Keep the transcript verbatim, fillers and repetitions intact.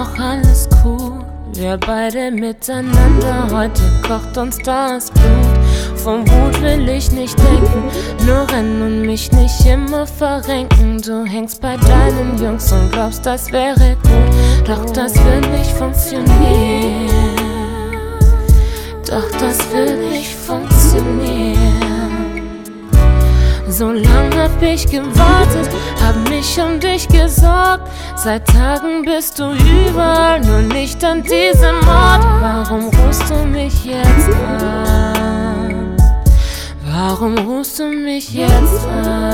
doch alles cool. Wir beide miteinander, heute kocht uns das Blut. Vom Wut will ich nicht denken, nur rennen und mich nicht immer verrenken. Du hängst bei deinen Jungs und glaubst, das wäre gut, doch das wird nicht funktionieren. Doch das wird nicht funktionieren. So lang hab ich gewartet, hab mich um dich gesorgt. Seit Tagen bist du überall, nur nicht an diesem Ort. Warum rufst du mich jetzt an? Warum rufst du mich jetzt an?